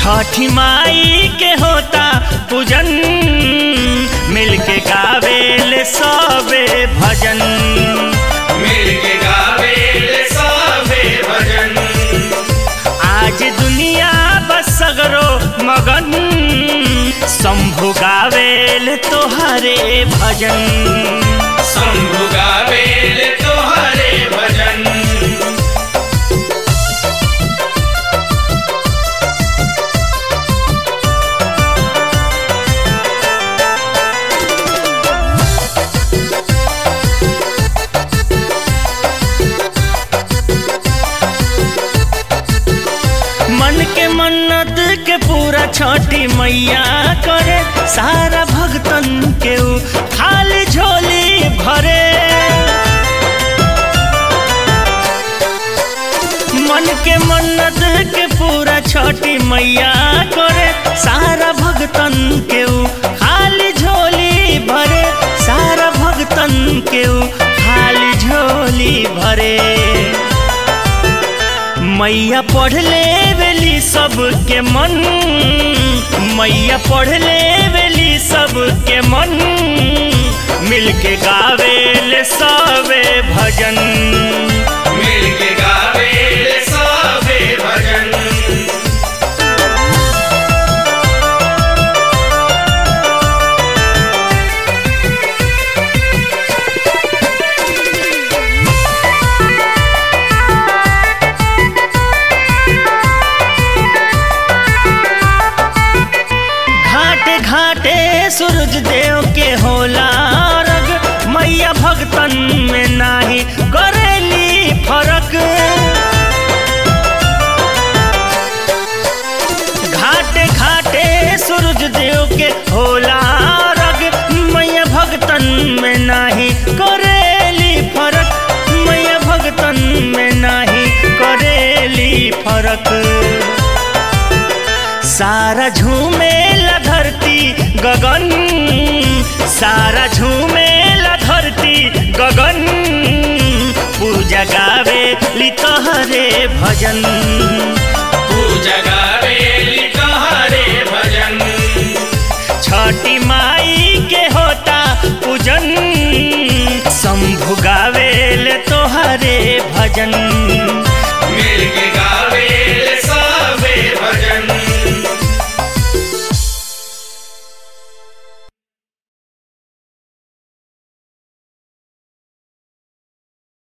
छठी माई के होता पूजन, मिलके गावेले सबे भजन, मिलके गावेले सबे भजन। आज दुनिया बस सगरो मगन, शंभु गावेले तोहरे भजन, शंभु गावेले तोहरे भजन। मन के मन्नत के पूरा छठी मैया करे, सारा भक्तन के ऊ खाली झोली भरे। मन के मन्नत के पूरा छठी मैया करे, सारा भक्तन के ऊ खाली झोली भरे, सारा भक्तन के ऊ खाली झोली भरे। मैया पढ़ ले वेली सबके मन, मैया पढ़ ले वेली सबके मन, मिलके गावेले सबे भजन, मिलके गावेले सबे भजन। घाटे सूरज देव के होला रग, मैया भक्तन में नाही करेली फरक। घाटे घाटे सूरज देव के होला रग, मैया भक्तन में नाही करेली फरक, मैया भक्तन में नाही करेली फरक। सारा झूमेला धरती गगन, सारा झूमेला धरती गगन, पूजा गावेली तोहरे भजन, पूजा गावेली तोहरे भजन। छठी माई के होता पूजन, शंभु गावेले तोहरे भजन,